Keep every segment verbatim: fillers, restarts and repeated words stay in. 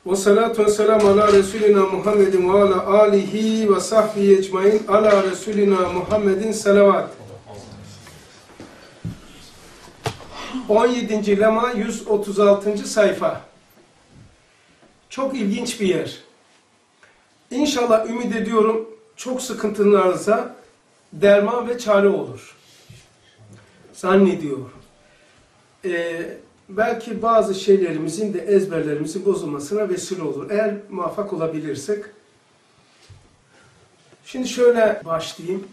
Ve salatu ve selamu ala Resulina Muhammedin ve ala alihi ve sahbihi ecmain ala Resulina Muhammedin salavat. on yedinci lema yüz otuz altıncı sayfa. Çok ilginç bir yer. İnşallah ümit ediyorum çok sıkıntılarınıza derman ve çare olur. Zannediyorum. Ee, belki bazı şeylerimizin de ezberlerimizin bozulmasına vesile olur. Eğer muvaffak olabilirsek. Şimdi şöyle başlayayım.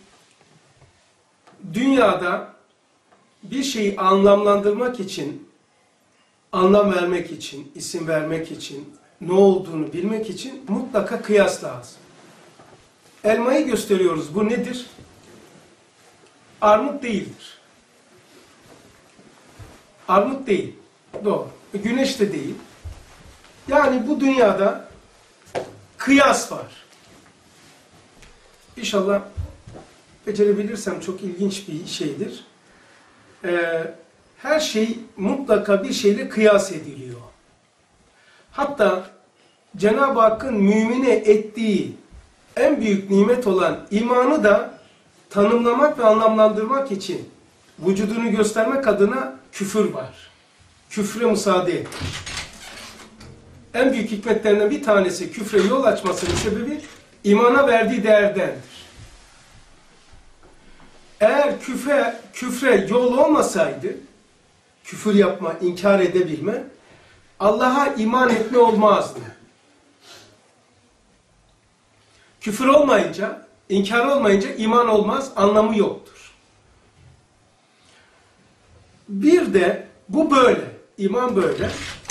Dünyada bir şeyi anlamlandırmak için, anlam vermek için, isim vermek için, ne olduğunu bilmek için mutlaka kıyas lazım. Elmayı gösteriyoruz. Bu nedir? Armut değildir. Armut değil. Doğru. Güneş de değil. Yani bu dünyada kıyas var. İnşallah becerebilirsem çok ilginç bir şeydir. Ee, her şey mutlaka bir şeyle kıyas ediliyor. Hatta Cenab-ı Hakk'ın mümine ettiği en büyük nimet olan imanı da tanımlamak ve anlamlandırmak için vücudunu göstermek adına küfür var. Küfre müsaade et. En büyük hikmetlerinden bir tanesi küfre yol açmasının sebebi imana verdiği değerdendir. Eğer küfre, küfre yol olmasaydı, küfür yapma, inkar edebilme, Allah'a iman etme olmazdı. Küfür olmayınca, inkar olmayınca iman olmaz, anlamı yoktur. Bir de bu böyle, iman böyle.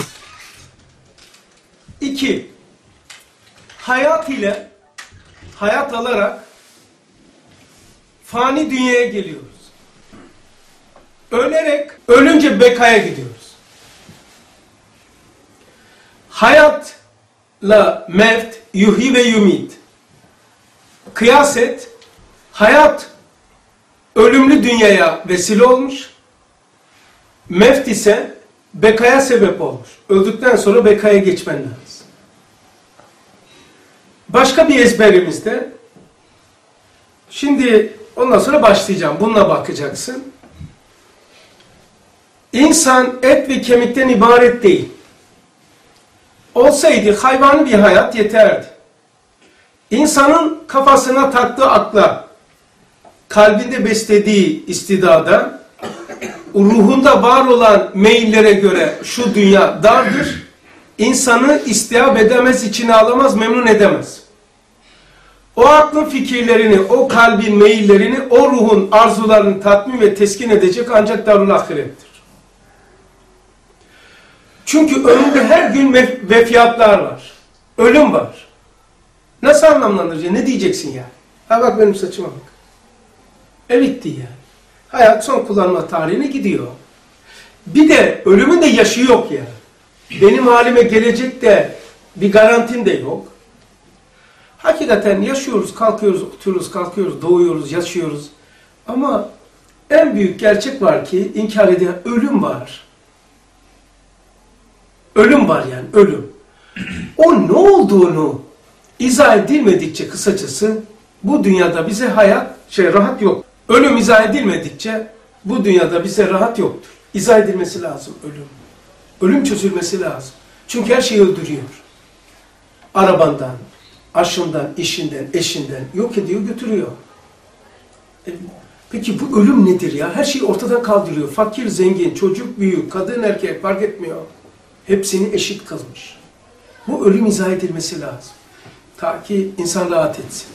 İki, hayat ile, hayat alarak fani dünyaya geliyoruz. Ölerek, ölünce bekaya gidiyoruz. Hayatla mevt, yuhyi ve yumit. Kıyas et, hayat ölümlü dünyaya vesile olmuş, mevt ise bekaya sebep olmuş. Öldükten sonra bekaya geçmen lazım. Başka bir ezberimizde, şimdi ondan sonra başlayacağım, bununla bakacaksın. İnsan et ve kemikten ibaret değil. Olsaydı hayvani bir hayat yeterdi. İnsanın kafasına taktığı akla, kalbinde beslediği istidada, ruhunda var olan meyillere göre şu dünya dardır. İnsanı istihab edemez, içine alamaz, memnun edemez. O aklın fikirlerini, o kalbin meyillerini, o ruhun arzularını tatmin ve teskin edecek ancak darul ahirettir. Çünkü önünde her gün vefiyatlar var. Ölüm var. Nasıl anlamlandıracaksın? Ne diyeceksin yani? Ha bak benim saçıma bak. E bitti yani. Hayat son kullanma tarihine gidiyor. Bir de ölümün de yaşı yok ya. Benim halime gelecek de bir garantim de yok. Hakikaten yaşıyoruz, kalkıyoruz, oturuyoruz, kalkıyoruz, doğuyoruz, yaşıyoruz. Ama en büyük gerçek var ki inkar edilen ölüm var. Ölüm var yani, ölüm. O ne olduğunu izah edilmedikçe kısacası bu dünyada bize hayat, şey rahat yok. Ölüm izah edilmedikçe bu dünyada bize rahat yoktur. İzah edilmesi lazım ölüm. Ölüm çözülmesi lazım. Çünkü her şeyi öldürüyor. Arabandan, aşından, işinden, eşinden yok ediyor, götürüyor. E, peki bu ölüm nedir ya? Her şeyi ortadan kaldırıyor. Fakir, zengin, çocuk, büyük, kadın, erkek fark etmiyor. Hepsini eşit kılmış. Bu ölüm izah edilmesi lazım. Ta ki insan rahat etsin.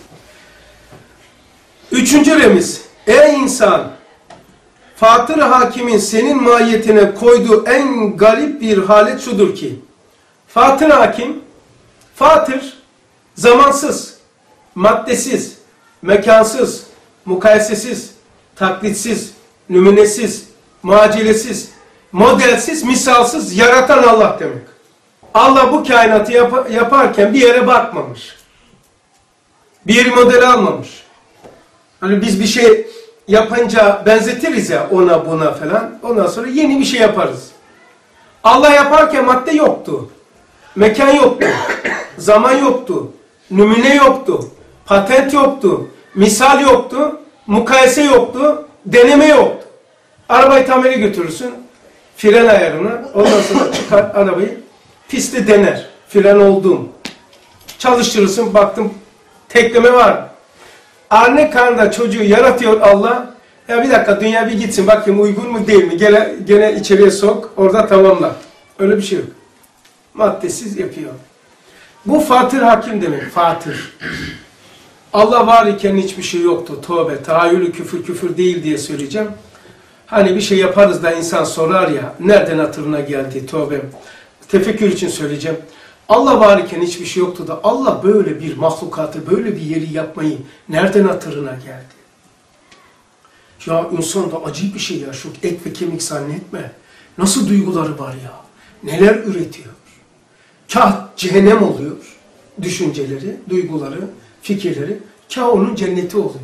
Üçüncü remiz. Ey insan! Fatır Hakim'in senin mahiyetine koyduğu en garip bir halet şudur ki, Fatır Hakim, Fatır, zamansız, maddesiz, mekansız, mukayesesiz, taklitsiz, nümunesiz, muacelesiz, modelsiz, misalsız yaratan Allah demek. Allah bu kainatı yap yaparken bir yere bakmamış. Bir yeri model almamış. Hani biz bir şey yapınca benzetiriz ya ona buna falan. Ondan sonra yeni bir şey yaparız. Allah yaparken madde yoktu. Mekan yoktu, zaman yoktu, numune yoktu, patent yoktu, misal yoktu, mukayese yoktu, deneme yoktu. Arabayı tamire götürürsün, fren ayarına, ondan sonra çıkar arabayı, pistte dener, fren oldum. Çalıştırırsın, baktım tekleme var. Anne karnında çocuğu yaratıyor Allah. Ya bir dakika dünya bir gitsin, bakayım uygun mu değil mi? Gene, gene içeriye sok, orada tamamla. Öyle bir şey yok. Maddesiz yapıyor. Bu Fatır Hakim demek, Fatır. Allah var iken hiçbir şey yoktu. Tövbe, tahayyülü küfür küfür değil diye söyleyeceğim. Hani bir şey yaparız da insan sorar ya, nereden hatırına geldi, tövbe. Tefekkür için söyleyeceğim. Allah var iken hiçbir şey yoktu da Allah böyle bir mahlukatı, böyle bir yeri yapmayı nereden hatırına geldi? Ya insan da acayip bir şey ya, şu et ve kemik zannetme. Nasıl duyguları var ya, neler üretiyor. Kah cehennem oluyor, düşünceleri, duyguları, fikirleri, kah onun cenneti oluyor.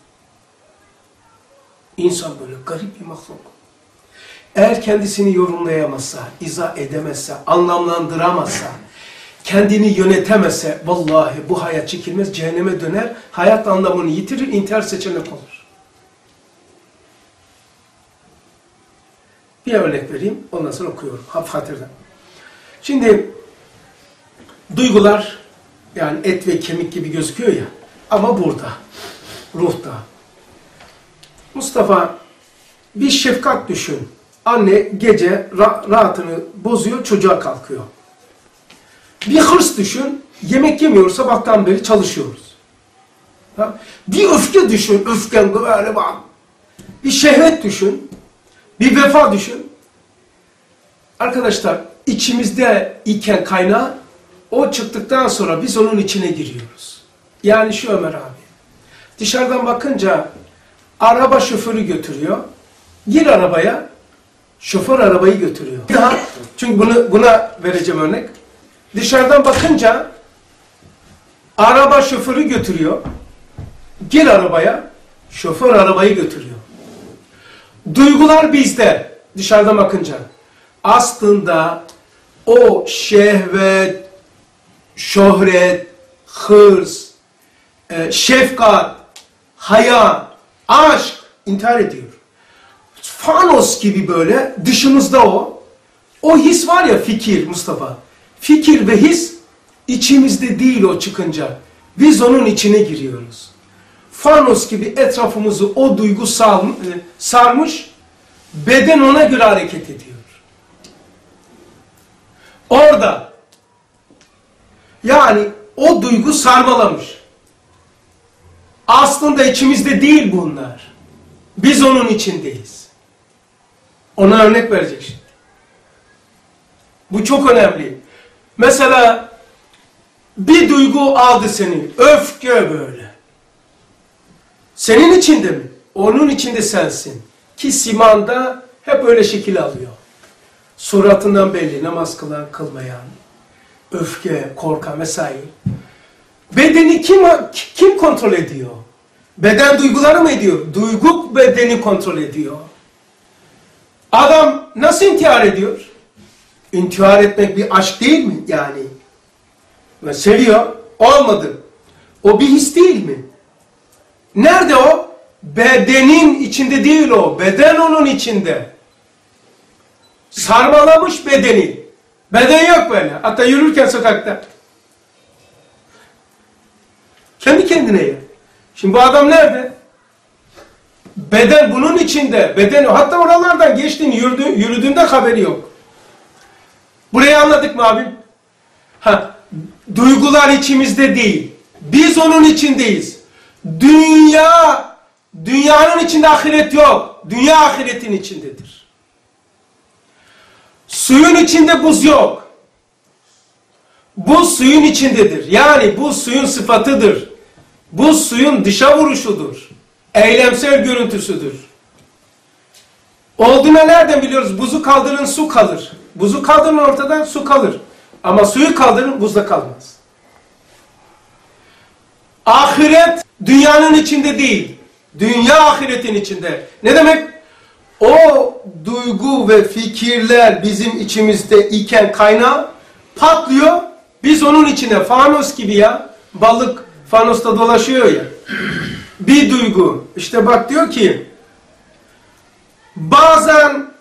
İnsan böyle garip bir mahluk. Eğer kendisini yorumlayamazsa, izah edemezse, anlamlandıramazsa, kendini yönetemezse, vallahi bu hayat çekilmez, cehenneme döner, hayat anlamını yitirir, intihar seçenek olur. Bir örnek vereyim, ondan sonra okuyorum. Fatır'dan. Şimdi, duygular, yani et ve kemik gibi gözüküyor ya, ama burada, ruhta. Mustafa, bir şefkat düşün. Anne gece rahatını bozuyor, çocuğa kalkıyor. Bir hırs düşün, yemek yemiyor, sabahtan beri çalışıyoruz. Bir öfke düşün, öfken böyle bak. Bir şehvet düşün, bir vefa düşün. Arkadaşlar, içimizde iken kaynağı, o çıktıktan sonra biz onun içine giriyoruz. Yani şu Ömer abi, dışarıdan bakınca araba şoförü götürüyor, gir arabaya, şoför arabayı götürüyor. Daha, çünkü bunu buna vereceğim örnek. Dışarıdan bakınca araba şoförü götürüyor. Gir arabaya, şoför arabayı götürüyor. Duygular bizde dışarıdan bakınca. Aslında o şehvet, şöhret, hırs, şefkat, haya, aşk intihar ediyor. Fanos gibi böyle dışımızda o. O his var ya, fikir Mustafa. Fikir ve his içimizde değil o çıkınca. Biz onun içine giriyoruz. Fanos gibi etrafımızı o duygu sarmış, beden ona göre hareket ediyor. Orada. Yani o duygu sarmalamış. Aslında içimizde değil bunlar. Biz onun içindeyiz. Ona örnek verecek şimdi. Bu çok önemli. Mesela bir duygu aldı seni. Öfke böyle. Senin içinde mi? Onun içinde sensin. Ki simanda hep öyle şekil alıyor. Suratından belli. Namaz kılan, kılmayan. Öfke, korkan vesaire. Bedeni kim, kim kontrol ediyor? Beden duyguları mı ediyor? Duygu bedeni kontrol ediyor. Adam nasıl intihar ediyor? İntihar etmek bir aşk değil mi yani? Ve seviyor, olmadı. O bir his değil mi? Nerede o? Bedenin içinde değil o. Beden onun içinde. Sarmalamış bedeni. Beden yok böyle. Hatta yürürken sokakta. Kendi kendine ya. Şimdi bu adam nerede? Beden bunun içinde. Beden, hatta oralardan geçtiğini, yürüdü, yürüdüğünde haberi yok. Burayı anladık mı abim? Ha, duygular içimizde değil. Biz onun içindeyiz. Dünya, dünyanın içinde ahiret yok. Dünya ahiretin içindedir. Suyun içinde buz yok. Buz suyun içindedir. Yani bu suyun sıfatıdır. Bu suyun dışa vuruşudur. Eylemsel görüntüsüdür. Olduğuna nereden biliyoruz? Buzu kaldırın, su kalır. Buzu kaldırın ortadan, su kalır. Ama suyu kaldırın, buzda kalmaz. Ahiret dünyanın içinde değil. Dünya ahiretin içinde. Ne demek? O duygu ve fikirler bizim içimizde iken kaynağı patlıyor. Biz onun içine fanos gibi ya, balık fanosta dolaşıyor ya. Bir duygu. İşte bak diyor ki bazen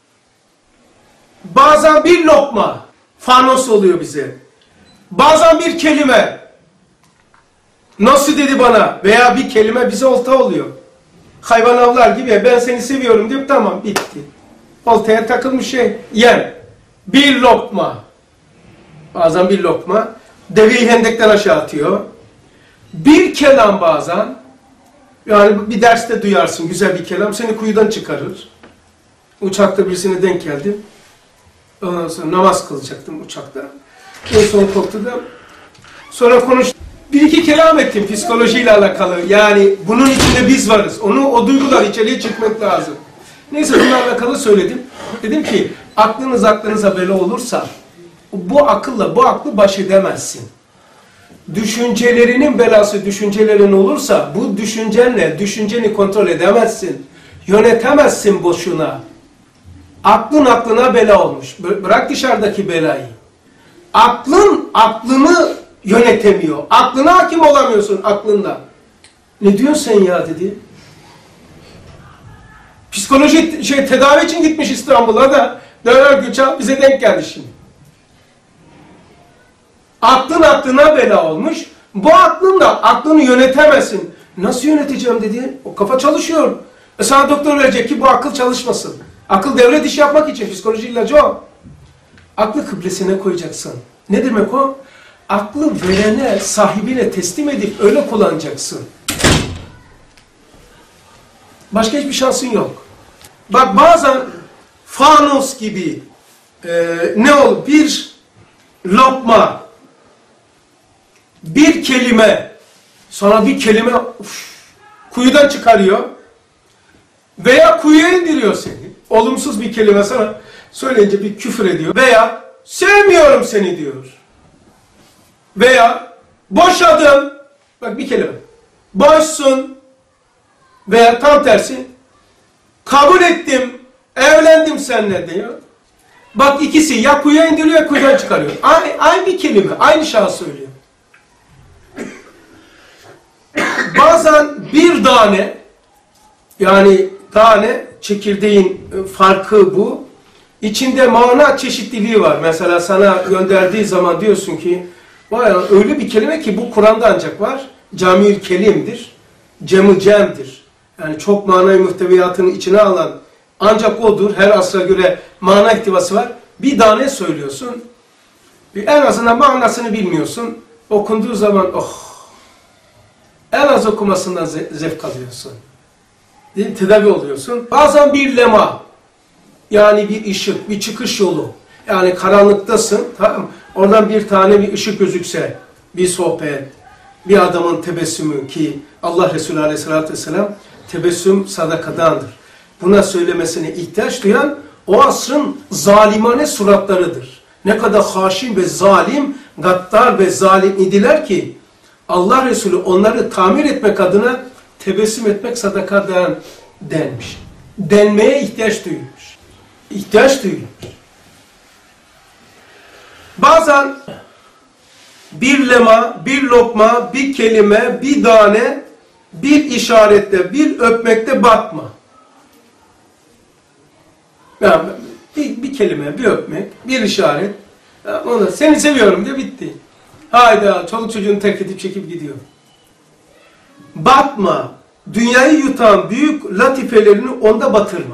bazen bir lokma fanos oluyor bize. Bazen bir kelime. Nasıl dedi bana? Veya bir kelime bize olta oluyor. Hayvan avlar gibi, ben seni seviyorum diyor, tamam bitti. Oltaya takılmış şey, yer. Bir lokma. Bazen bir lokma. Deveyi hendekten aşağı atıyor. Bir kelam bazen. Yani bir derste duyarsın güzel bir kelam, seni kuyudan çıkarır. Uçakta birisine denk geldim. Ondan sonra namaz kılacaktım uçakta. En son koltukta. Sonra konuştum. Bir iki kelam ettim psikolojiyle alakalı. Yani bunun içinde biz varız. Onu, o duygular içeriye çıkmak lazım. Neyse bununla alakalı söyledim. Dedim ki aklınız aklınıza bela olursa bu akılla bu aklı baş edemezsin. Düşüncelerinin belası düşüncelerin olursa bu düşüncenle düşünceni kontrol edemezsin. Yönetemezsin boşuna. Aklın aklına bela olmuş. Bırak dışarıdaki belayı. Aklın aklını yönetemiyor. Aklına hakim olamıyorsun aklında. Ne diyorsun sen ya dedi. Psikoloji şey tedavi için gitmiş İstanbul'a da Döner Gülçal bize denk geldi şimdi. Aklın aklına bela olmuş. Bu aklınla aklını yönetemezsin. Nasıl yöneteceğim dedi. O kafa çalışıyor. E sana doktor verecek ki bu akıl çalışmasın. Akıl devlet işi yapmak için. Psikoloji ilacı o. Aklı kıblesine koyacaksın. Ne demek o? Aklı verene, sahibine teslim edip öyle kullanacaksın. Başka hiçbir şansın yok. Bak bazen fanos gibi e, ne olur? Bir lokma, bir kelime, sana bir kelime uf, kuyudan çıkarıyor veya kuyuya indiriyor seni. Olumsuz bir kelime sana söyleyince bir küfür ediyor veya sevmiyorum seni diyor. Veya boşadım, bak bir kelime, boşsun veya tam tersi, kabul ettim, evlendim seninle diyor. Bak ikisi ya kuyuya indiriyor ya kuyudan çıkarıyor. Aynı, aynı bir kelime, aynı şahıs söylüyor. Bazen bir tane, yani tane çekirdeğin farkı bu. İçinde mana çeşitliliği var. Mesela sana gönderdiği zaman diyorsun ki vay öyle bir kelime ki bu Kur'an'da ancak var. Camiül kelimdir. Cem-ü cem'dir. Yani çok manayı muhteviyatını içine alan ancak odur. Her asra göre mana ihtivası var. Bir tane söylüyorsun. En azından manasını bilmiyorsun. Okunduğu zaman oh en az okumasından zevk alıyorsun. Değil mi? Tedavi oluyorsun. Bazen bir lema. Yani bir ışık, bir çıkış yolu. Yani karanlıktasın. Tamam. Oradan bir tane bir ışık gözükse, bir sohbet, bir adamın tebessümü ki Allah Resulü Aleyhisselatü Vesselam tebessüm sadakadandır. Buna söylemesine ihtiyaç duyan o asrın zalimane suratlarıdır. Ne kadar haşin ve zalim, gaddar ve zalim idiler ki Allah Resulü onları tamir etmek adına tebessüm etmek sadakadan denmiş. Denmeye ihtiyaç duymuş. İhtiyaç duymuş. Bazen bir lema, bir lokma, bir kelime, bir tane, bir işarette, bir öpmekte batma. Yani bir, bir kelime, bir öpmek, bir işaret. Ona seni seviyorum diye bitti. Hayda, çoluk çocuğunu terk edip çekip gidiyor. Batma. Dünyayı yutan büyük latifelerini onda batırma.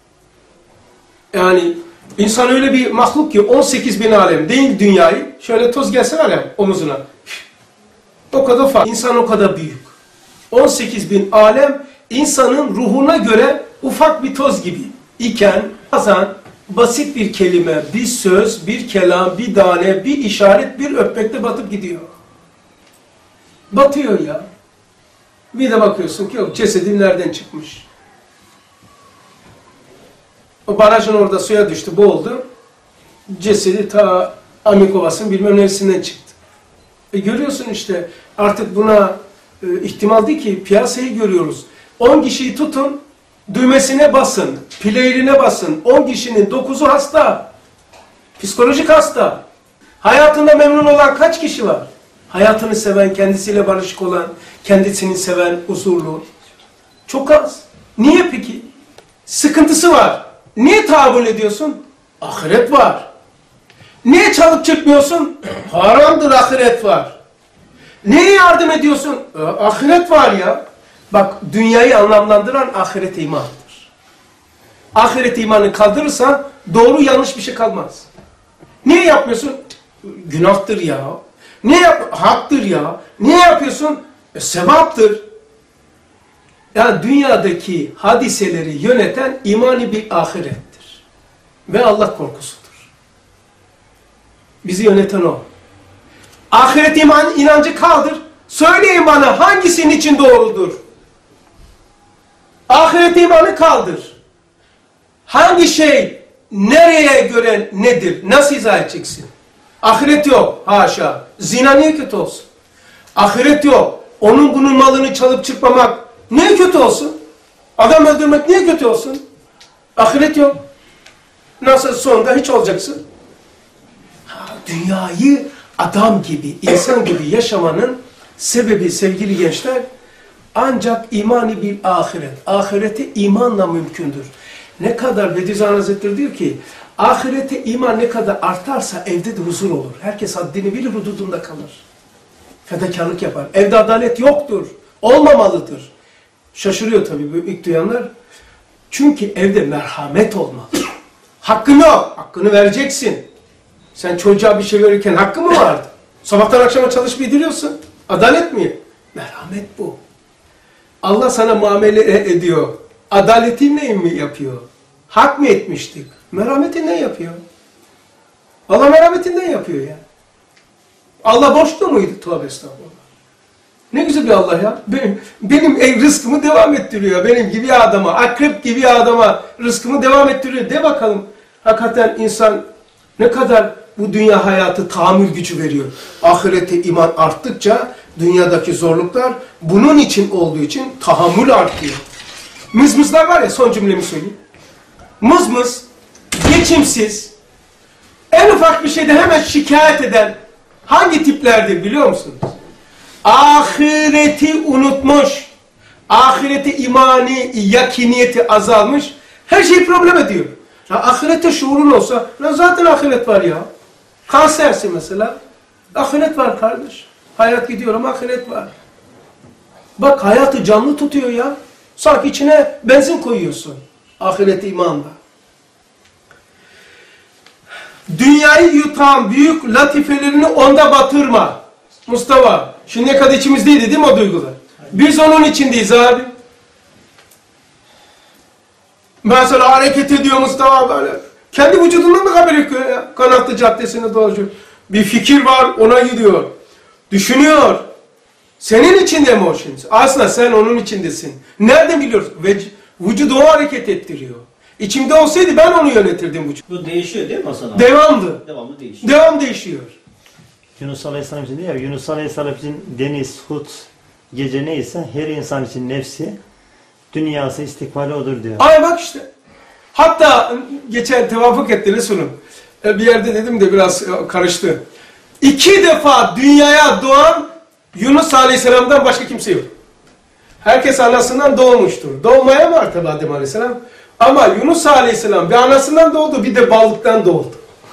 Yani insan öyle bir mahluk ki on sekiz bin alem değil dünyayı. Şöyle toz gelse var ya omuzuna. O kadar fark. İnsan o kadar büyük. on sekiz bin alem insanın ruhuna göre ufak bir toz gibi iken bazen basit bir kelime, bir söz, bir kelam, bir tane, bir işaret, bir öpmekte batıp gidiyor. Batıyor ya. Bir de bakıyorsun ki yok cesedin nereden çıkmış. O barajın orada suya düştü, boğuldu. Cesedi ta Amikovas'ın bilmem neresinden çıktı. E görüyorsun işte artık buna e, ihtimal değil ki piyasayı görüyoruz. on kişiyi tutun, düğmesine basın, player'ine basın. on kişinin dokuzu hasta. Psikolojik hasta. Hayatında memnun olan kaç kişi var? Hayatını seven, kendisiyle barışık olan, kendisini seven, huzurlu. Çok az. Niye peki? Sıkıntısı var. Niye tahammül ediyorsun? Ahiret var. Niye çalıp çıkmıyorsun? Haramdır, ahiret var. Neye yardım ediyorsun? E, ahiret var ya. Bak, dünyayı anlamlandıran ahiret imandır. Ahiret imanı kaldırırsan doğru yanlış bir şey kalmaz. Niye yapmıyorsun? Günahtır ya. Ne yap? Haktır ya. Niye yapıyorsun? E, sevaptır. Yani dünyadaki hadiseleri yöneten imani bir ahirettir. Ve Allah korkusudur. Bizi yöneten o. Ahiret iman, inancı kaldır. Söyleyin bana hangisinin için doğrudur? Ahiret imanı kaldır. Hangi şey nereye göre nedir? Nasıl izah edeceksin? Ahiret yok. Haşa. Zina niye kötü olsun? Ahiret yok. Onun bunun malını çalıp çırpmamak niye kötü olsun? Adam öldürmek niye kötü olsun? Ahiret yok. Nasıl sonunda hiç olacaksın? Ha, dünyayı adam gibi, insan gibi yaşamanın sebebi sevgili gençler ancak imani bir ahiret. Ahirete imanla mümkündür. Ne kadar Bediüzzaman Hazretleri diyor ki ahirete iman ne kadar artarsa evde de huzur olur. Herkes haddini bilir, hududunda kalır. Fedakarlık yapar. Evde adalet yoktur. Olmamalıdır. Şaşırıyor tabii bu ilk duyanlar. Çünkü evde merhamet olmalı. Hakkın yok. Hakkını vereceksin. Sen çocuğa bir şey verirken hakkı mı vardı? Sabahtan akşama çalışmayı diliyorsun. Adalet mi? Merhamet bu. Allah sana muamele ediyor. Adaletinle mi yapıyor? Hak mı etmiştik? Merhametinden yapıyor. Allah merhametinden yapıyor ya. Allah boşta muydu? Tövbe estağfurullah. Ne güzel bir Allah ya. Benim, benim ev rızkımı devam ettiriyor. Benim gibi adama, akrep gibi adama rızkımı devam ettiriyor. De bakalım. Hakikaten insan ne kadar bu dünya hayatı tahammül gücü veriyor. Ahirete iman arttıkça dünyadaki zorluklar bunun için olduğu için tahammül artıyor. Mızmızlar var ya, son cümlemi söyleyeyim. Mızmız, geçimsiz, en ufak bir şeyde hemen şikayet eden hangi tiplerdir biliyor musunuz? Ahireti unutmuş, ahirete imani, yakiniyeti azalmış, her şeyi problem ediyor. Ya ahirete şuurun olsa, ya zaten ahiret var ya. Kansersin mesela, ahiret var kardeş. Hayat gidiyor ama ahiret var. Bak hayatı canlı tutuyor ya. Sanki içine benzin koyuyorsun. Ahiret imanla. Dünyayı yutan büyük latifelerini onda batırma. Mustafa, şimdiye kadar içimizdeydi değil mi o duygular? Biz onun içindeyiz abi. Mesela hareket ediyor Mustafa böyle. Kendi vücudundan da haber yok ya. Kanatlı Caddesi'ne dolaşıyor. Bir fikir var, ona gidiyor. Düşünüyor. Senin içinde mi o şimdi? Aslında sen onun içindesin. Nereden biliyorsun? Ve vücudu o hareket ettiriyor. İçimde olsaydı ben onu yönetirdim vücudu. Bu değişiyor değil mi Hasan abi? Devamlı. Devamlı değişiyor. Devam değişiyor. Yunus Aleyhisselam için değil ya, Yunus Aleyhisselam için deniz, hut, gece neyse her insan için nefsi, dünyası, istikbali odur diyor. Ay bak işte. Hatta geçen tevafuk etti Resulüm. Bir yerde dedim de biraz karıştı. İki defa dünyaya doğan Yunus Aleyhisselam'dan başka kimse yok. Herkes anasından doğmuştur. Doğmaya var tabi Adem Aleyhisselam. Ama Yunus Aleyhisselam bir anasından doğdu, bir de balıktan doğdu.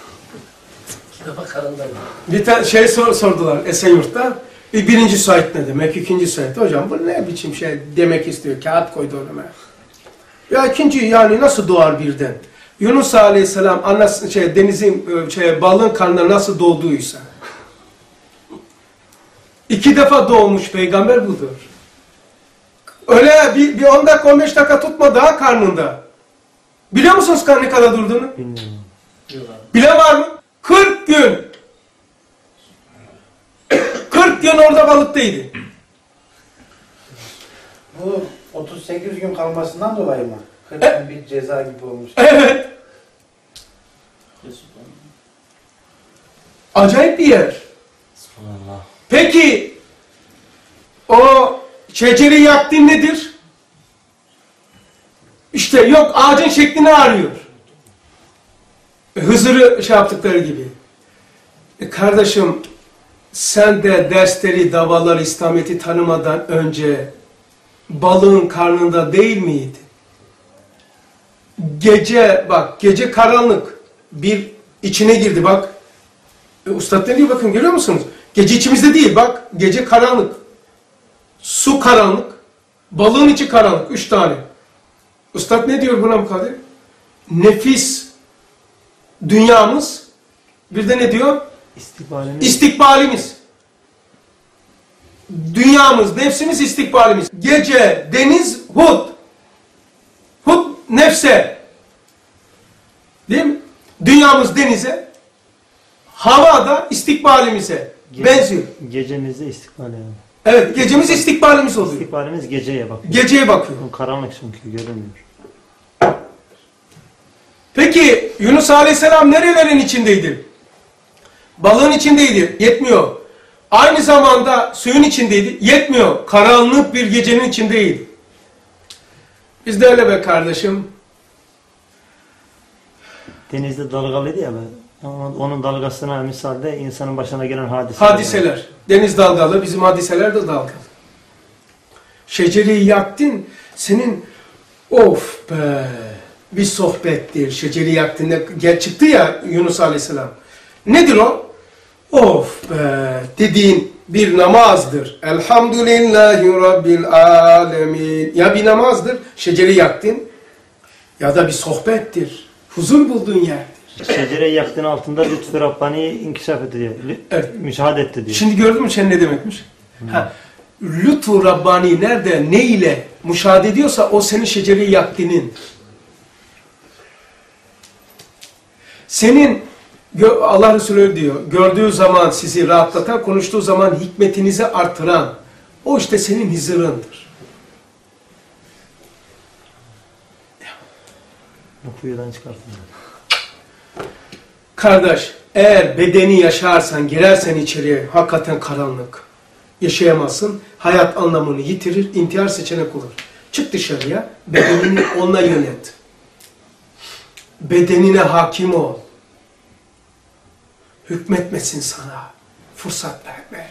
Bir tane şey sor, sordular Esenyurt'ta. Bir, birinci Said ne demek, ikinci Said. Hocam bu ne biçim şey demek istiyor, kağıt koydu önüme. Ya ikinci yani nasıl doğar birden? Yunus Aleyhisselam anası, şey, denizin, şey, balığın karnına nasıl doğduysa. İki defa doğmuş peygamber budur. Öyle bir, bir on dakika on beş dakika tutma daha karnında. Biliyor musunuz ne kadar durduğunu? Bilmiyorum. Bilen var mı? kırk gün. kırk gün orada balıktaydı. Bu otuz sekiz gün kalmasından dolayı mı? kırk gün bir ceza gibi olmuş. Evet. Acayip bir yer. Subhanallah. Peki o şeceri yaktın nedir? İşte yok ağacın şeklini arıyor. Hızır'ı şey yaptıkları gibi. E kardeşim, sen de dersleri, davaları, İslamiyet'i tanımadan önce balığın karnında değil miydi? Gece, bak gece karanlık, bir içine girdi bak. E, Ustad ne diyor bakın, görüyor musunuz? Gece içimizde değil bak, gece karanlık. Su karanlık, balığın içi karanlık, üç tane. Ustad ne diyor buna mukadder? Nefis dünyamız, bir de ne diyor? İstikbalimiz. İstikbalimiz. Dünyamız, nefsimiz, istikbalimiz. Gece, deniz, hud. Hud, nefse. Değil mi? Dünyamız denize, hava da istikbalimize Gece, benziyor. Gecemizde istikbal yani. Evet, gecemiz istikbalimiz oluyor. İstikbalimiz geceye bakıyor. Geceye bakıyor. Karanlık çünkü görünmüyor. Peki Yunus Aleyhisselam nerelerin içindeydi? Balığın içindeydi, yetmiyor. Aynı zamanda suyun içindeydi, yetmiyor. Karanlık bir gecenin içindeydi. Biz de öyle be kardeşim. Denizde dalgalıydı ya ben. Onun dalgasına misalde insanın başına gelen hadiseler. Hadiseler. Yani. Deniz dalgalı, bizim hadiseler de dalgalı. Şeceri yaktın, senin of be bir sohbettir. Şeceri yaktığında gel çıktı ya Yunus Aleyhisselam. Nedir o? Of be dediğin bir namazdır. Elhamdülillahi Rabbil alemin. Ya bir namazdır, şeceri yaktın, ya da bir sohbettir. Huzur bulduğun yerdir. Şecere yaktığın altında lütfü Rabbani inkişaf etti diyor. Evet. Müşahede etti diyor. Şimdi gördün mü sen ne demekmiş? Hmm. Ha, lütfu Rabbani nerede, ne ile müşahede ediyorsa o senin şeceri yaktığının. Senin Allah Resulü diyor, gördüğü zaman sizi rahatlatan, konuştuğu zaman hikmetinizi artıran, o işte senin hizırındır. Bu kuyudan çıkartın. Kardeş, eğer bedeni yaşarsan, girersen içeriye, hakikaten karanlık. Yaşayamazsın, hayat anlamını yitirir, intihar seçenek olur. Çık dışarıya, bedenini onunla yönet. Bedenine hakim ol. Hükmetmesin sana. Fırsat verme.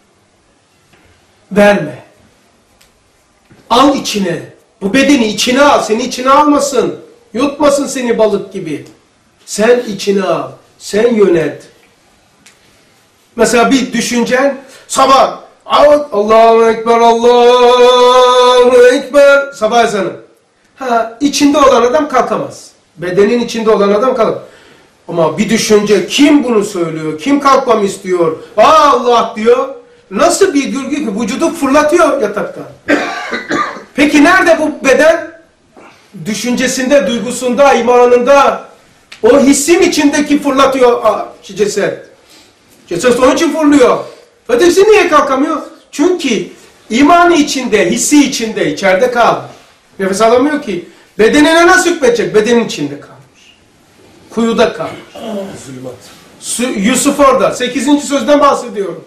Verme. Al içine. Bu bedeni içine al. Seni içine almasın. Yutmasın seni balık gibi. Sen içine al. Sen yönet. Mesela bir düşüncen sabah. Allahu Ekber, Allahu Ekber. Sabah ezanı. Ha, içinde olan adam kalkamaz. Bedenin içinde olan adam kalkamaz. Ama bir düşünce, kim bunu söylüyor, kim kalkmamı istiyor, Aa, Allah diyor, nasıl bir gürgü ki vücudu fırlatıyor yataktan. Peki nerede bu beden? Düşüncesinde, duygusunda, imanında, o hissin içindeki fırlatıyor aa, ceset. Ceset onun için fırlıyor. Ötesi niye kalkamıyor? Çünkü imanı içinde, hissi içinde, içeride kalmış. Nefes alamıyor ki. Bedenine nasıl hükmedecek? Bedenin içinde kalmış. Kuyuda kalmış. Zulümat. Yusuf orada. Sekizinci sözden bahsediyorum.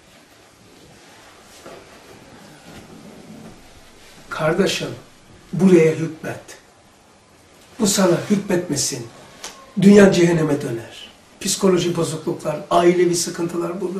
Kardeşim, buraya hükmet. Bu sana hükmetmesin. Dünya cehenneme döner. Psikoloji bozukluklar, ailevi sıkıntılar bulur.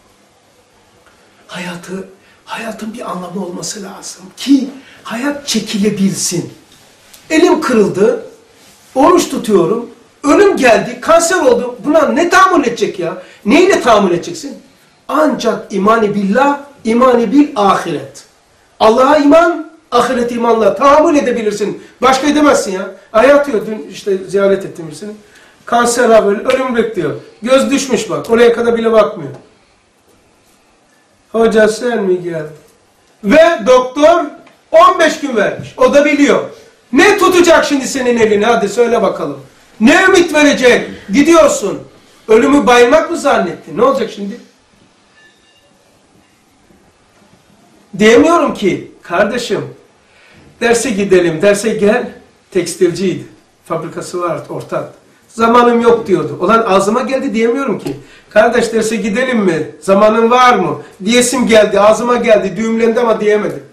Hayatı, hayatın bir anlamı olması lazım ki hayat çekilebilsin. Elim kırıldı, oruç tutuyorum, ölüm geldi, kanser oldu. Buna ne tahammül edecek ya? Neyle tahammül edeceksin? Ancak imani billah, imani bil ahiret. Allah'a iman, ahiret imanla tahammül edebilirsin. Başka edemezsin ya. Hayatıyor, dün işte ziyaret ettim birisini. Kanser haberi, ölüm bekliyor. Göz düşmüş bak, oraya kadar bile bakmıyor. Hoca sen mi geldin? Ve doktor on beş gün vermiş. O da biliyor. Ne tutacak şimdi senin elini? Hadi söyle bakalım. Ne ümit verecek? Gidiyorsun. Ölümü bayılmak mı zannettin? Ne olacak şimdi? Diyemiyorum ki kardeşim derse gidelim. Derse gel. Tekstilciydi. Fabrikası vardı ortak. Zamanım yok diyordu. Ulan ağzıma geldi diyemiyorum ki. Kardeş derse gidelim mi? Zamanın var mı? Diyesim geldi. Ağzıma geldi. Düğümlendi ama diyemedim.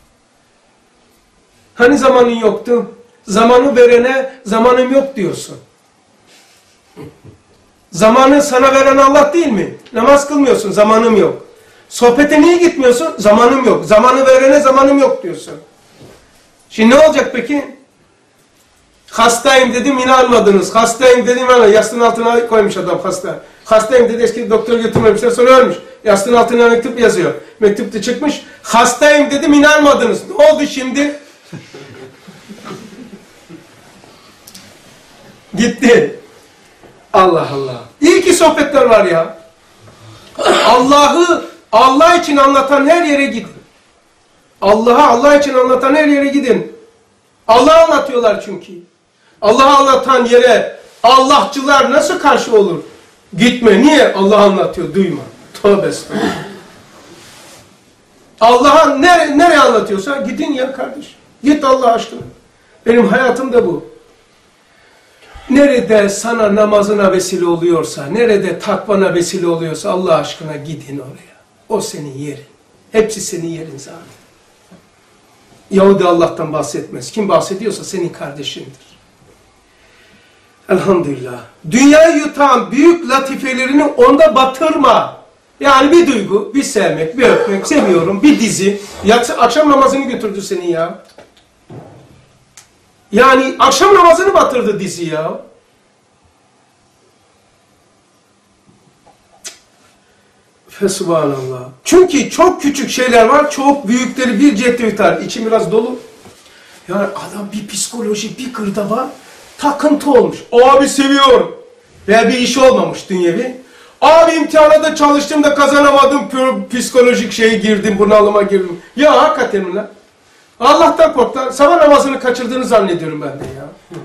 Hani zamanın yoktu? Zamanı verene zamanım yok diyorsun. Zamanı sana veren Allah değil mi? Namaz kılmıyorsun, zamanım yok. Sohbete niye gitmiyorsun? Zamanım yok. Zamanı verene zamanım yok diyorsun. Şimdi ne olacak peki? Hastayım dedim, inanmadınız. Hastayım dedim, yani yastığın altına koymuş adam hasta. Hastayım dedi, eski doktora götürmemişler, sonra ölmüş. Yastığın altına mektup yazıyor. Mektup da çıkmış. Hastayım dedim, inanmadınız. Ne oldu şimdi? Gitti. Allah Allah. İyi ki sohbetler var ya. Allah'ı Allah için anlatan her yere gidin. Allah'a Allah için anlatan her yere gidin. Allah'ı anlatıyorlar çünkü. Allah'ı anlatan yere Allahçılar nasıl karşı olur? Gitme. Niye? Allah anlatıyor. Duyma. Tövbe estağfurullah. Allah'a nere, nereye anlatıyorsa gidin ya kardeş. Git Allah aşkına. Benim hayatım da bu. Nerede sana namazına vesile oluyorsa, nerede takvana vesile oluyorsa Allah aşkına gidin oraya. O senin yerin. Hepsi senin yerin zaten. Yahudi Allah'tan bahsetmez. Kim bahsediyorsa senin kardeşindir. Elhamdülillah. Dünyayı yutan büyük latifelerini onda batırma. Yani bir duygu, bir sevmek, bir öpmek, seviyorum, bir dizi. Yatsı, akşam namazını götürdü seni ya. Yani akşam namazını batırdı dizi ya. Fesubhanallah. Çünkü çok küçük şeyler var, çok büyükleri bir cihette yutar. İçim biraz dolu. Yani adam bir psikoloji, bir gırda var, takıntı olmuş. Abi seviyorum. Veya bir iş olmamış dünyevi. Abi imtihana da çalıştım da kazanamadım, psikolojik şeye girdim, bunalıma girdim. Ya hakikaten mi lan? Allah'tan korktan, sabah namazını kaçırdığını zannediyorum ben de ya.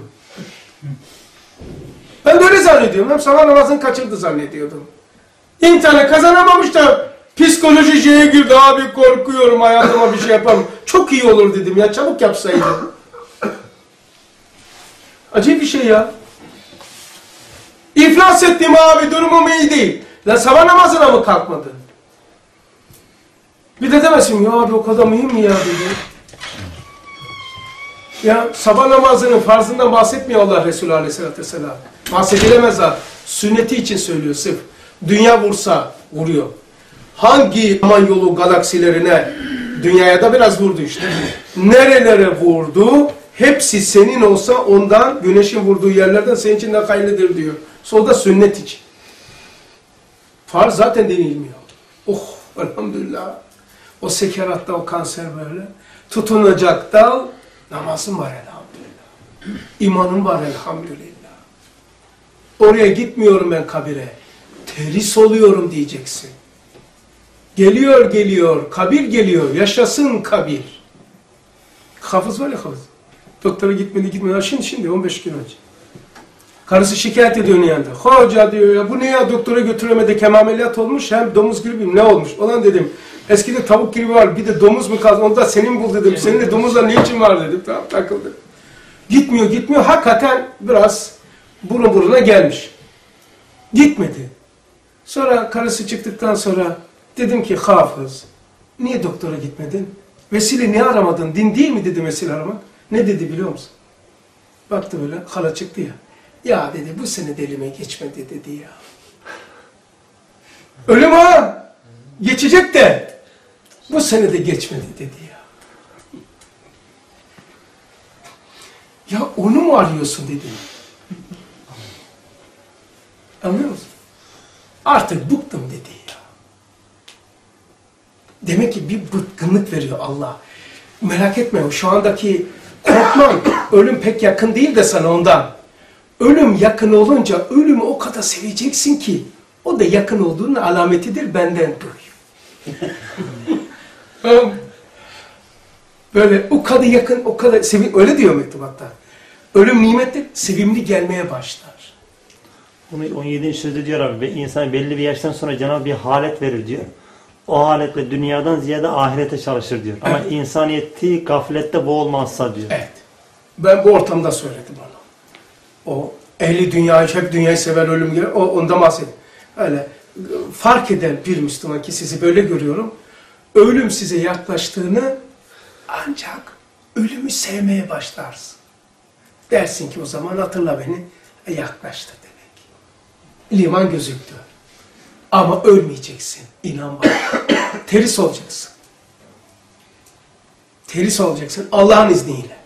Ben de öyle zannediyorum. Hem sabah namazını kaçırdı zannediyordum. İmtihanı kazanamamış da psikoloji şeye girdi. Abi korkuyorum, hayatıma bir şey yapamam. Çok iyi olur dedim ya, çabuk yapsaydım. Acayip bir şey ya. İflas ettim abi, durumum iyi değil. Lan sabah namazına mı kalkmadın? Bir de demesin ya abi o kadar mühim mi ya dedi. Ya sabah namazının farzından bahsetmiyor Allah Resulü Aleyhisselatü Vesselam. Bahsedilemez zaten. Sünneti için söylüyor sırf. Dünya vursa vuruyor. Hangi aman yolu galaksilerine, dünyaya da biraz vurdu işte. Nerelere vurdu? Hepsi senin olsa ondan, güneşin vurduğu yerlerden senin için de hayırlıdır diyor. Solda sünnet için. Farz zaten denilmiyor. Oh elhamdülillah. O sekeratta, o kanser böyle. Tutunacak dal, namazın var elhamdülillah. İmanın var elhamdülillah. Oraya gitmiyorum ben kabire. Teris oluyorum diyeceksin. Geliyor geliyor, kabir geliyor, yaşasın kabir. Hafız var ya hafız. Doktora gitmedi gitmedi. Şimdi şimdi on beş gün önce. Karısı şikayet ediyor yanında. Hoca diyor ya bu ne ya doktora götüremedi hem ameliyat olmuş hem domuz gribi ne olmuş? Olan dedim eskide tavuk gribi var bir de domuz mu kaldı onu da senin bul dedim. Senin de domuzla ne için var dedim. Tamam takıldı. Gitmiyor gitmiyor hakikaten biraz burun buruna gelmiş. Gitmedi. Sonra karısı çıktıktan sonra dedim ki hafız niye doktora gitmedin? Vesile niye aramadın? Din değil mi dedi vesile aramak? Ne dedi biliyor musun? Baktı böyle hala çıktı ya. Ya dedi bu sene de elime geçmedi dedi ya. Ölüm ha. Geçecek de bu sene de geçmedi dedi ya. Ya onu mu arıyorsun dedi. Anlıyor musun? Artık bıktım dedi ya. Demek ki bir bıkkınlık veriyor Allah. Merak etme şu andaki korkman ölüm pek yakın değil de sana ondan. Ölüm yakın olunca ölümü o kadar seveceksin ki o da yakın olduğunun alametidir benden duy. Böyle o kadar yakın o kadar sevim öyle diyor mektubatta. Ölüm nimettir sevimli gelmeye başlar. Bunu on yedinci sözde diyor abi. İnsan belli bir yaştan sonra Cenab-ı bir halet verir diyor. O haletle dünyadan ziyade ahirete çalışır diyor. Ama evet. insaniyeti gaflette boğulmazsa diyor. Evet. Ben bu ortamda söyledim onu. O ehli dünyayı, hep dünyayı seven ölüm gelir. O ondan bahsediyor. Öyle fark eden bir Müslüman ki sizi böyle görüyorum. Ölüm size yaklaştığını ancak ölümü sevmeye başlarsın. Dersin ki o zaman hatırla beni. E, yaklaştı demek. liman gözüktü. Ama ölmeyeceksin. İnan bana. Teris olacaksın. Teris olacaksın Allah'ın izniyle.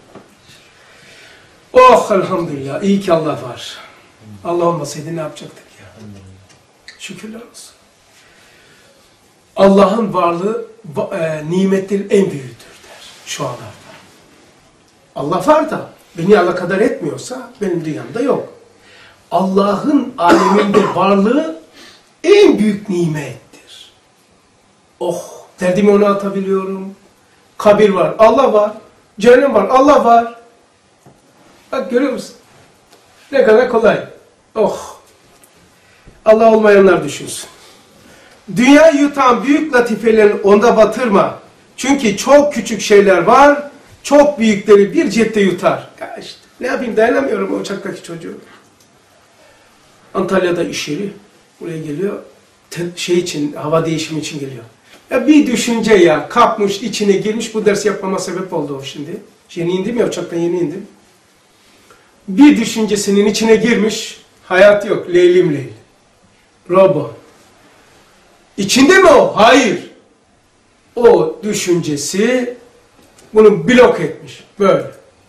Oh elhamdülillah. İyi ki Allah var. Allah olmasaydı ne yapacaktık ya? Şükürler olsun. Allah'ın varlığı e, nimetlerin en büyüğüdür der şu anlarda. Allah var da beni alakadar etmiyorsa benim dünyamda yok. Allah'ın aleminde varlığı en büyük nimettir. Oh, derdimi ona atabiliyorum. Kabir var, Allah var. Cehennem var, Allah var. Bak görüyor musun? Ne kadar kolay. Oh. Allah olmayanlar düşünsün. Dünyayı yutan büyük latifelerini onda batırma. Çünkü çok küçük şeyler var, çok büyükleri bir cepte yutar. Ya işte, ne yapayım, dayanamıyorum o uçaktaki çocuğu. Antalya'da iş yeri, buraya geliyor, şey için, hava değişimi için geliyor. Ya bir düşünce ya, kapmış, içine girmiş, bu dersi yapmama sebep oldu o şimdi. Yeni indim ya, uçaktan yeni indim. Bir düşüncesinin içine girmiş, hayat yok, leylim leylim. Robo. İçinde mi o? Hayır. O düşüncesi bunu blok etmiş. Böyle.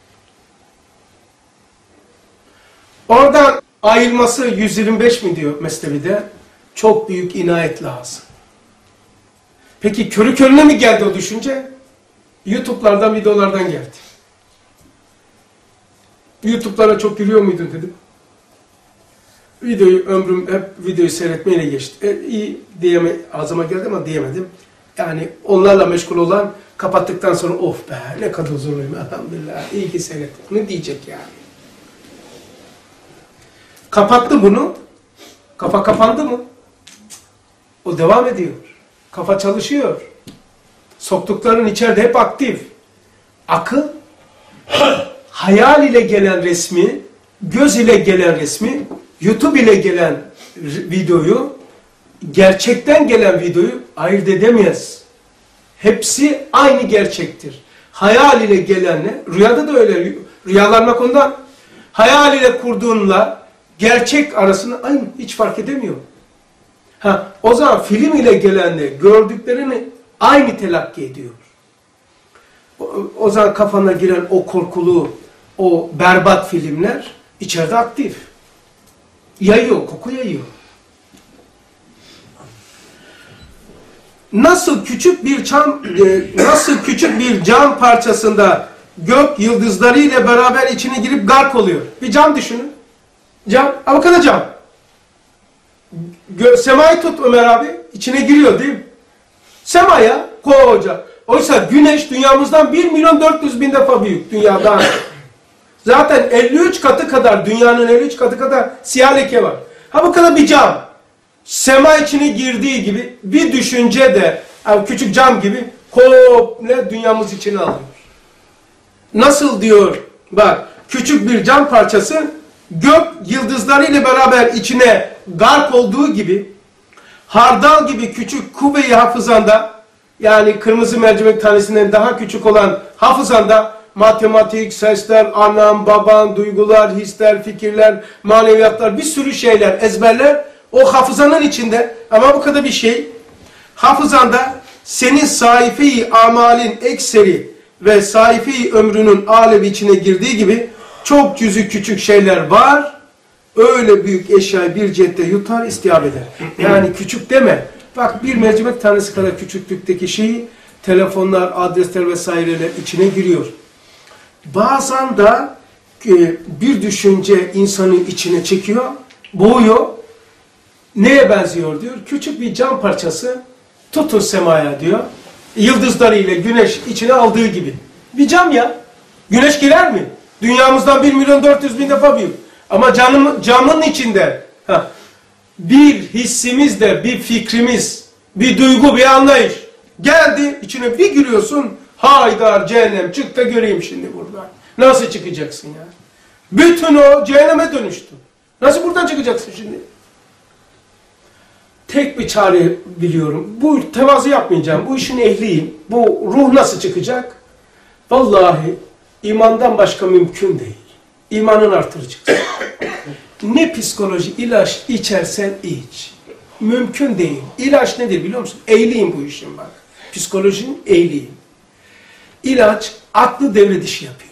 Oradan ayrılması yüz yirmi beş mi diyor Mesnevi'de? Çok büyük inayet lazım. Peki körü körüne mi geldi o düşünce? YouTube'lardan, videolardan geldi. YouTube'lara çok gülüyor muydun dedim. Videoyu, ömrüm hep videoyu seyretmeyle geçti. E, iyi diyeme, ağzıma geldi ama diyemedim. Yani onlarla meşgul olan kapattıktan sonra of be ne kadar huzurluyum elhamdülillah. İyi ki seyrettim. Ne diyecek yani? Kapattı bunu. Kafa kapandı mı? O devam ediyor. Kafa çalışıyor. Soktukların içeride hep aktif. Akıl hayal ile gelen resmi, göz ile gelen resmi, YouTube ile gelen videoyu, gerçekten gelen videoyu ayırt edemeyiz. Hepsi aynı gerçektir. Hayal ile gelenle, rüyada da öyle, rüyalarına konuda hayal ile kurduğunla gerçek arasında aynı, hiç fark edemiyor. Ha, o zaman film ile gelenle gördüklerini aynı telakki ediyor. O, o zaman kafana giren o korkulu, o berbat filmler içeride aktif. Yayıyor, koku yayıyor. Nasıl küçük bir cam, e, nasıl küçük bir cam parçasında gök yıldızları ile beraber içine girip gark oluyor. Bir cam düşünün. Cam, ama kadar cam. Gö semayı tut Ömer abi, içine giriyor değil mi? Semaya koca. Oysa güneş dünyamızdan bir milyon dört yüz bin defa büyük dünyadan. Zaten elli üç katı kadar, dünyanın elli üç katı kadar siyah leke var. Ha bu kadar bir cam. Sema içine girdiği gibi bir düşünce de yani küçük cam gibi komple dünyamız içine alıyor. Nasıl diyor? Bak küçük bir cam parçası gök yıldızlarıyla beraber içine gark olduğu gibi hardal gibi küçük kuvve-i hafızanda yani kırmızı mercimek tanesinden daha küçük olan hafızanda matematik, sesler, anan, baban, duygular, hisler, fikirler, maneviyatlar bir sürü şeyler, ezberler o hafızanın içinde ama bu kadar bir şey hafızanda senin sayfi-i amalin ekseri ve sayfi-i ömrünün alevi içine girdiği gibi çok cüzü küçük şeyler var. Öyle büyük eşyayı bir cihette yutar, istihab eder. Yani küçük deme. Bak bir mercimek tanesi kadar küçüklükteki şeyi telefonlar, adresler vesaireler içine giriyor. Bazen de e, bir düşünce insanın içine çekiyor, boğuyor. Neye benziyor diyor? Küçük bir cam parçası tutun semaya diyor. Yıldızlarıyla güneş içine aldığı gibi. Bir cam ya. Güneş girer mi? Dünyamızdan bir milyon dört yüz bin defa büyük. Ama canım, camın içinde ha, bir hissimiz de, bir fikrimiz, bir duygu, bir anlayış geldi, içine bir giriyorsun, haydar cehennem çık da göreyim şimdi buradan. Nasıl çıkacaksın ya? Bütün o cehenneme dönüştü. Nasıl buradan çıkacaksın şimdi? Tek bir çare biliyorum. Bu tevazu yapmayacağım. Bu işin ehliyim. Bu ruh nasıl çıkacak? Vallahi imandan başka mümkün değil. İmanın artıracaksın. ne psikoloji ilaç içersen iç. Mümkün değil. İlaç nedir biliyor musun? Eğliyim bu işin bak. Psikolojinin eğliyim. İlaç aklı devre dışı yapıyor.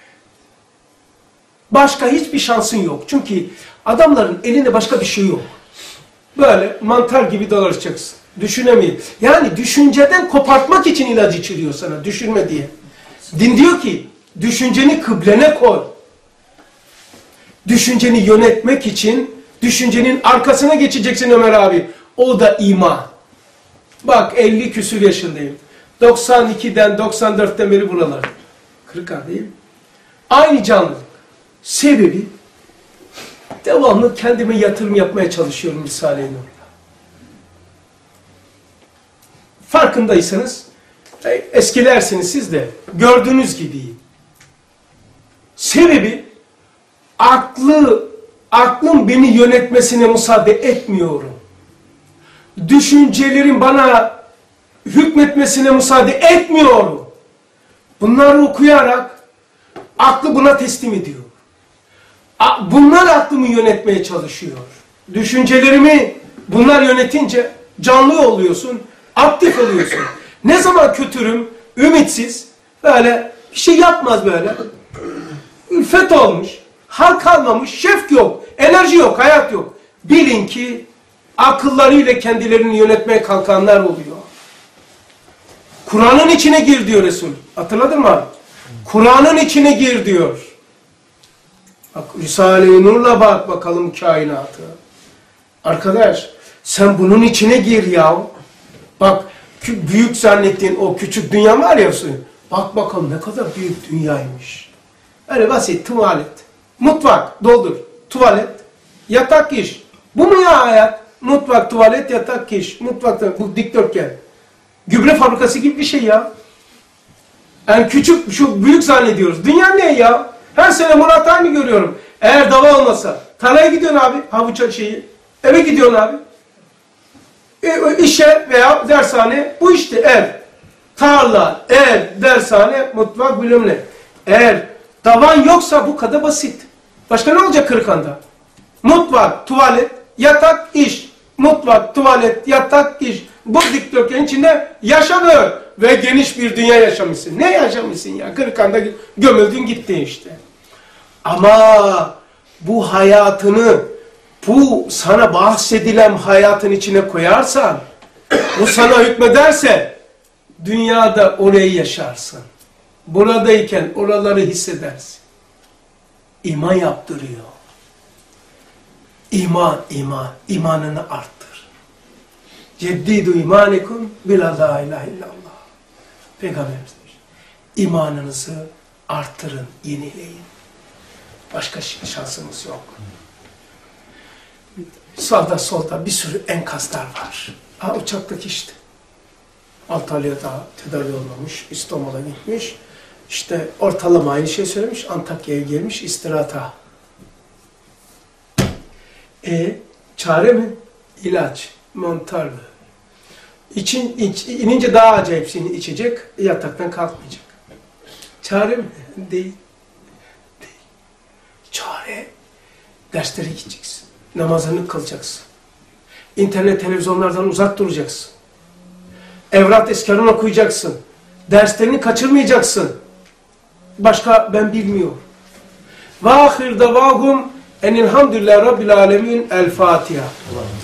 Başka hiçbir şansın yok. Çünkü adamların elinde başka bir şey yok. Böyle mantar gibi dolaşacaksın. Düşünemiyor. Yani düşünceden kopartmak için ilacı içiriyor sana. Düşünme diye. Din diyor ki düşünceni kıblene koy. Düşünceni yönetmek için düşüncenin arkasına geçeceksin Ömer abi. O da iman. Bak elli küsur yaşındayım. doksan ikiden doksan dörtten beri buralarda. Kırıkhan değil mi? Aynı canlılık. Sebebi devamlı kendime yatırım yapmaya çalışıyorum Risale-i Nur'la. Farkındaysanız eskilersiniz siz de gördüğünüz gibi. Sebebi aklı aklım beni yönetmesine müsaade etmiyorum. Düşüncelerin bana hükmetmesine müsaade etmiyorum. Bunları okuyarak aklı buna teslim ediyor. Bunlar aklımı yönetmeye çalışıyor. Düşüncelerimi bunlar yönetince canlı oluyorsun, aktif oluyorsun. Ne zaman kötürüm, ümitsiz, böyle bir şey yapmaz böyle. Ülfet olmuş, hal kalmamış, şefk yok, enerji yok, hayat yok. Bilin ki akıllarıyla kendilerini yönetmeye kalkanlar oluyor. Kur'an'ın içine gir diyor Resul. Hatırladın mı abi? Kur'an'ın içine gir diyor. Bak Risale-i Nur'la bak bakalım kainatı. Arkadaş sen bunun içine gir ya. Bak büyük zannettiğin o küçük dünya var ya. Bak bakalım ne kadar büyük dünyaymış. Öyle basit tuvalet. Mutfak doldur. Tuvalet. Yatak iş. Bu mu ya hayat? Mutfak, tuvalet, yatak iş. Mutfak, bu dikdörtgen. Gübre fabrikası gibi bir şey ya. Yani küçük, şu büyük zannediyoruz. Dünya ne ya? Her sene Murat aynı görüyorum. Eğer dava olmasa. Tarlaya gidiyorsun abi. Havuç şeyi. Eve gidiyorsun abi. E, işe veya dershane. Bu işte ev. Tarla, ev, dershane, mutfak, bilmem ne. Eğer davan yoksa bu kadar basit. Başka ne olacak Kırıkhan'da? Mutfak, tuvalet, yatak, iş. Mutfak, tuvalet, yatak, iş. Bu dikdörtgenin içinde yaşanıyor. Ve geniş bir dünya yaşamışsın. Ne yaşamışsın ya? Kırıkhan'da gömüldün gittin işte. Ama bu hayatını, bu sana bahsedilen hayatın içine koyarsan, bu sana hükmederse, dünyada orayı yaşarsın. Buradayken oraları hissedersin. İman yaptırıyor. İman, iman. İmanını arttır. Ceddidu imanikum bila la ilahe illallah. Peygamberimiz demiş. İmanınızı arttırın, yenileyin. Başka şansımız yok. Sağda solda bir sürü enkazlar var. Ha uçaktaki işte. Antalya'da tedavi olmamış, İstanbul'a gitmiş. İşte ortalama aynı şey söylemiş. Antakya'ya gelmiş istirahata. E çare mi? İlaç, mantar mı? İçin, iç, inince daha acayipsini içecek, yataktan kalkmayacak. Çare mi? Değil. Değil. Çare, derslere gideceksin. Namazını kılacaksın. İnternet, televizyonlardan uzak duracaksın. Evrat eskarını okuyacaksın. Derslerini kaçırmayacaksın. Başka ben bilmiyorum. Ve ahir davahum enilhamdülillah rabbil alemin el Fatiha.